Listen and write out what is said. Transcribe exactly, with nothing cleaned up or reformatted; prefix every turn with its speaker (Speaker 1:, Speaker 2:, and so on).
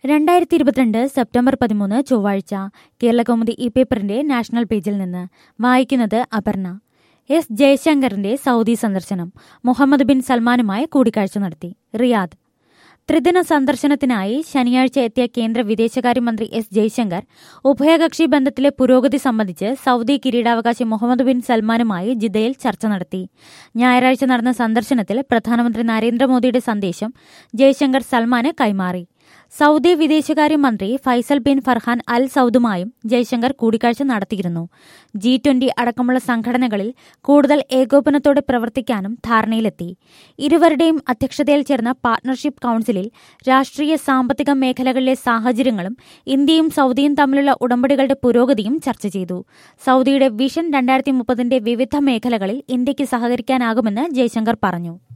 Speaker 1: രണ്ടായിരത്തി ഇരുപത്തിരണ്ട് സെപ്റ്റംബർ പതിമൂന്ന് ചൊവ്വാഴ്ച കേരളകൗമുദി ഈ പേപ്പറിന്റെ നാഷണൽ പേജിൽ നിന്ന് വായിക്കുന്നത് അപർണ. എസ് ജയശങ്കറിന്റെ സൗദി സന്ദർശനം. മുഹമ്മദ് ബിൻ സൽമാനുമായി കൂടിക്കാഴ്ച നടത്തി. റിയാദ്. ത്രിദിന സന്ദർശനത്തിനായി ശനിയാഴ്ച എത്തിയ കേന്ദ്ര വിദേശകാര്യമന്ത്രി എസ് ജയശങ്കർ ഉഭയകക്ഷി ബന്ധത്തിലെ പുരോഗതി സംബന്ധിച്ച് സൗദി കിരീടാവകാശി മുഹമ്മദ് ബിൻ സൽമാനുമായി ജിദ്ദയിൽ ചർച്ച നടത്തി. ഞായറാഴ്ച നടന്ന സന്ദർശനത്തിൽ പ്രധാനമന്ത്രി നരേന്ദ്രമോദിയുടെ സന്ദേശം ജയശങ്കർ സൽമാന് കൈമാറി. സൗദി വിദേശകാര്യമന്ത്രി ഫൈസൽ ബിൻ ഫർഹാൻ അൽ സൗദുമായും ജയശങ്കർ കൂടിക്കാഴ്ച നടത്തിയിരുന്നു. ജി ട്വന്റി അടക്കമുള്ള സംഘടനകളിൽ കൂടുതൽ ഏകോപനത്തോടെ പ്രവർത്തിക്കാനും ധാരണയിലെത്തി. ഇരുവരുടെയും അധ്യക്ഷതയിൽ ചേർന്ന പാർട്ണർഷിപ്പ് കൌൺസിലിൽ രാഷ്ട്രീയ സാമ്പത്തിക മേഖലകളിലെ സാഹചര്യങ്ങളും ഇന്ത്യയും സൗദിയും തമ്മിലുള്ള ഉടമ്പടികളുടെ പുരോഗതിയും ചർച്ച ചെയ്തു. സൗദിയുടെ വിഷൻ രണ്ടായിരത്തി മുപ്പതിന്റെ വിവിധ മേഖലകളിൽ ഇന്ത്യക്ക് സഹകരിക്കാനാകുമെന്ന് ജയശങ്കർ പറഞ്ഞു.